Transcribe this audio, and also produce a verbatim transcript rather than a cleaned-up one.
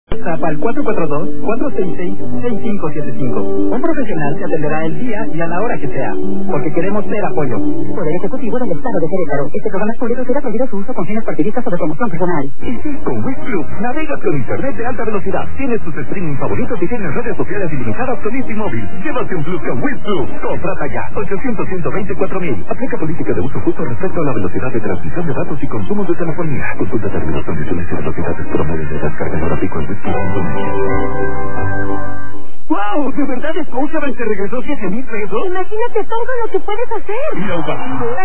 WhatsApp al cuatro cuatro dos, cuatro seis seis, seis cinco siete cinco. Un profesional te atenderá el día y a la hora que sea, porque queremos ser apoyo. Poder Ejecutivo del Estado de Querétaro. Este programa es público y será prohibido su uso con fines partidistas o de promoción personal. Y sí, con Wiz Plus, navegas con internet de alta velocidad. Tienes tus streaming favoritos y tienes redes sociales ilimitadas con Easy Móvil. Llévate un Plus con Wiz Plus. Contrata ya. ochocientos, ciento veinticuatro mil. Aplica política de uso justo respecto a la velocidad de transmisión de datos y consumo de telefonía. Consulta términos, condiciones y velocidades promedio de descarga en hora pico en Wiz Plus. ¡Wow! ¿De verdad Scotiabank te regresó siete mil pesos? Imagínate todo lo que puedes hacer. ¡Lo valido!